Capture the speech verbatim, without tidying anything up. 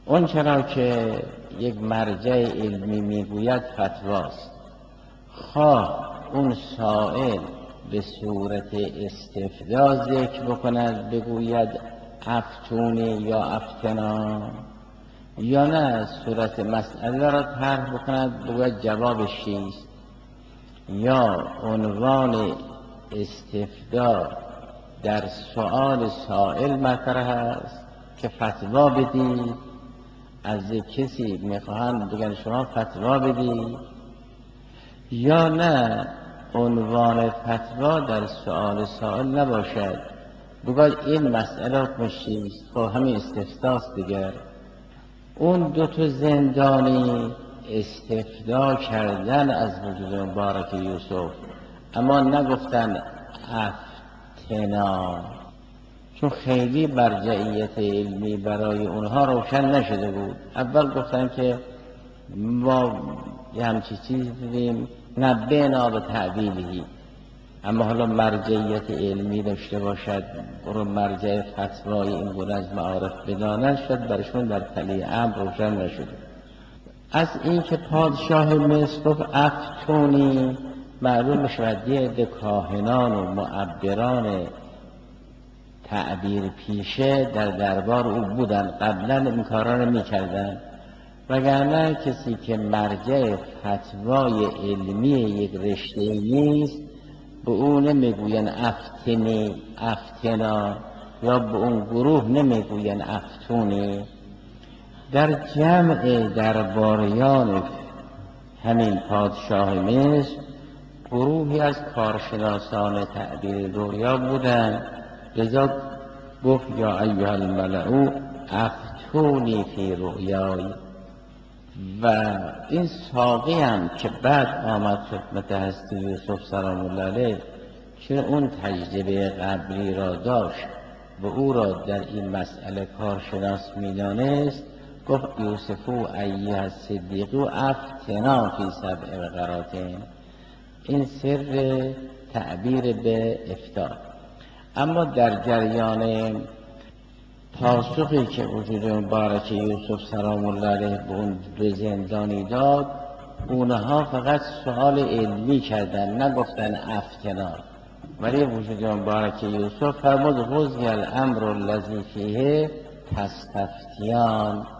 اون چرا که یک مرجع علمی میگوید فتواست، خواه اون سائل به صورت استفدا ذکر بکند بگوید افتونی یا افتنا، یا نه صورت مسئله را طرح بکند بگوید جوابش چیست، یا عنوان استفدا در سؤال سائل مطرح است که فتوا بدید، از کسی میخواهند بگن شما فتوا بدید، یا نه عنوان فتوا در سؤال سائل نباشد بگوید این مسئله حکمش چیست، خب همین استفداست دیگر. اون دو تا زندانی استفدا کردن از وجود مبارک یوسف، اما نگفتن افتنا، چون خیلی مرجعیت علمی برای اونها روشن نشده بود. اول گفتن که ما یه همچی چیزی دیدیم نبینا به تعبیلی، اما حالا مرجعیت علمی داشته باشد برو مرجع فتوای این گونه از معارف بدانند، شد برشون در تلی امر روشن نشده. از این که پادشاه مصر گفت افتونی، معلوم شد یه عده کاهنان و معبران تعبیر پیشه در دربار او بودن، قبلا این کارا رو میکردن، وگرنه کسی که مرجع فتوای علمی یک رشته نیست به اون نمیگوین افتنی افتنا، یا به اون گروه نمیگوین افتونی. در جمع درباریان همین پادشاه مصر گروهی از کارشناسان تعبیر رویا بودند، لذا گفت یا ایها الملأ افتونی فی رؤیای. و این ساقی هم که بعد آمد خدمت هستی یوسف سلام الله علیه، چون اون تجربه قبلی را داشت و او را در این مسئله کارشناس میدانست، گفت یوسفو ایها الصدیق افتنا فی سبع بقرات. این سر تعبیر به افتاء. اما در جریان پاسخی که وجود مبارک یوسف سلام الله علیه به اون دو زندانی داد، اونها فقط سوال علمی کردن، نگفتن افتنا، ولی وجود مبارک یوسف فرمود قضی الامر الذی فیه تستفتیان،